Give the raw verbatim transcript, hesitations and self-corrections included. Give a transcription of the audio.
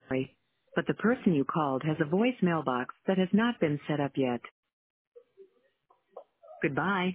Sorry, but the person you called has a voicemail box that has not been set up yet. Goodbye.